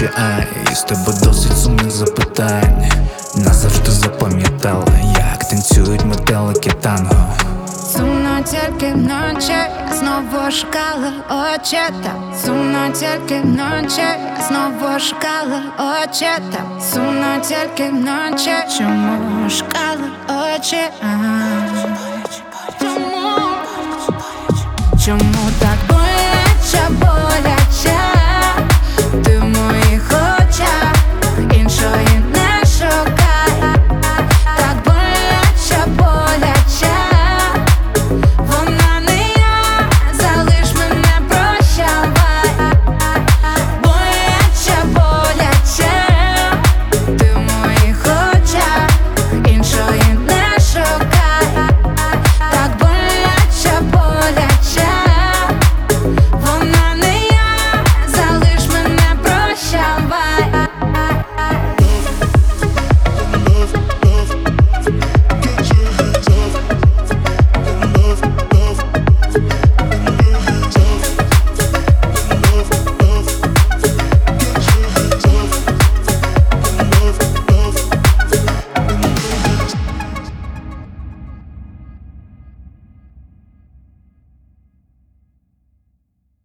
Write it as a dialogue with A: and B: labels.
A: ночі, і з тебе досить сумних запитань. Назавжди запам'ятала, як танцюють метелики танго.
B: Сумно тільки вночі, я знову шукала очі там. Сумно тільки вночі, я знову шукала очі там. Сумно тільки вночі, чому шукала очі? Чому?